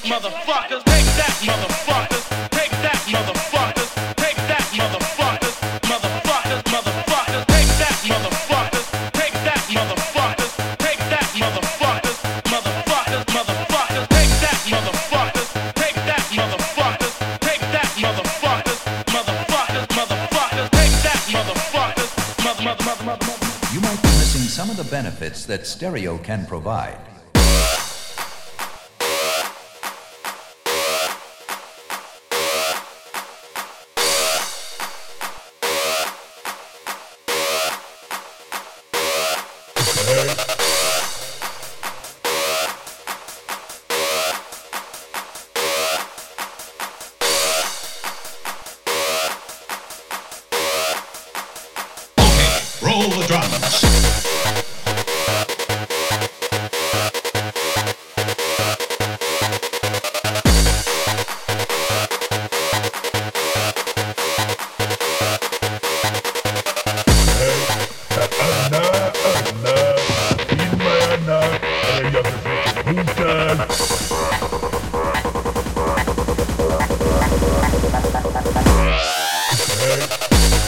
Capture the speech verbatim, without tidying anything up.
motherfuckers, take that, motherfuckers, take that, motherfuckers, take that, motherfuckers, motherfuckers, motherfuckers, take that, motherfuckers, take that, motherfuckers, take that, motherfuckers, motherfuckers, motherfuckers, take that, motherfuckers, take that, motherfuckers, take that, motherfuckers, motherfuckers, motherfuckers, take that, motherfuckers, mother, mother, mother, mother, mother. You might be missing some of the benefits that stereo can provide. Roll the drums. Hey.